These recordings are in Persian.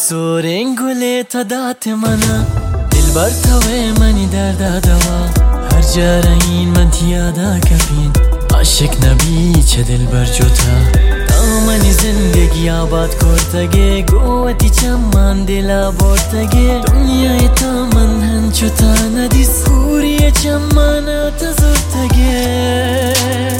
زورین گله تا دات منا دل بر توی منی درد دوا هر جا این من تیادا کفین عاشق نبی چه دل بر جوتا دامنی زندگی آباد کرتگه گوتی چمان دل بردگه دنیای تا من هنچو تا ندیس خوری چمان تزرتگه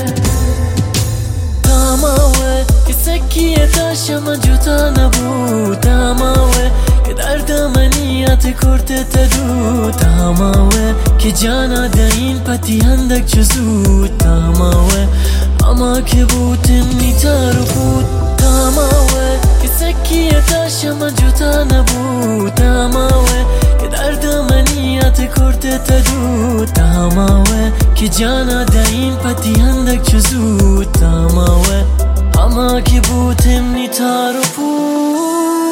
تاماوه که سکیه تا شما جوتا نبود تاماوه که درد منیت کرده تدو تاماوه که جانا دین پتی هندک چزود تاماوه اما که بودم نیتارو بود تاماوه که سکیه تا شما جوتا نبود تاماوه که درد منیت کرده تدو تاماوه که جانا دین پتی هندک چزود تاماوه اما که بودم نیتارو بود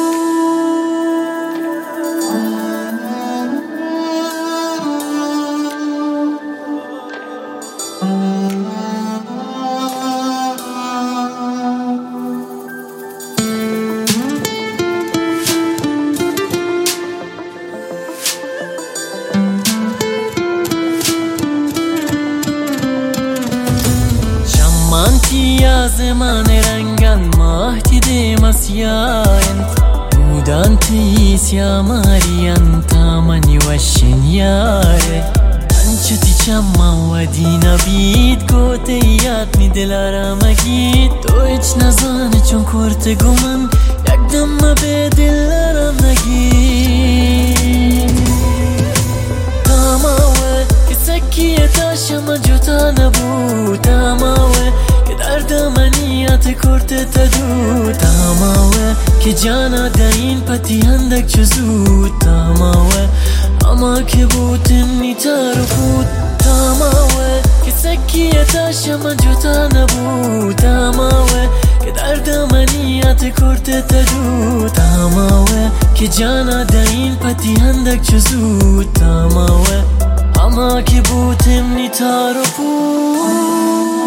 Mantia zemane rangan mahti de masyaen Mudanti siamarian tamani washin yare Anchati chamma wadina bid gote yad mi dilara magid To ich nazane chon korte guman Yagdam be dilara nagid Tamawe kisakiye tashama jota nabu Tamawe درد منیت کرده تدو تاماوه که جانا دین پتی هندک چزود تاماوه اما که بودم نیتارو بود تاماوه که سکیه تا شما جوتا نبود تاماوه که درد منیت کرده تدو تاماوه که جانا دین پتی هندک چزود تاماوه اما که بودم نیتارو بود